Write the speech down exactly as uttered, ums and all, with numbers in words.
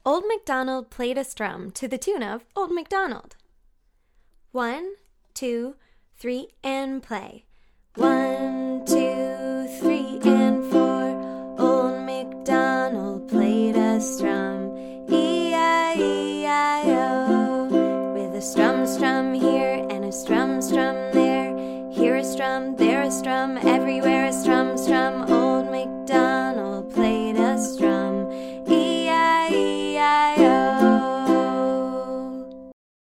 Old MacDonald played a strum to the tune of Old MacDonald. One, two, three, and play. One,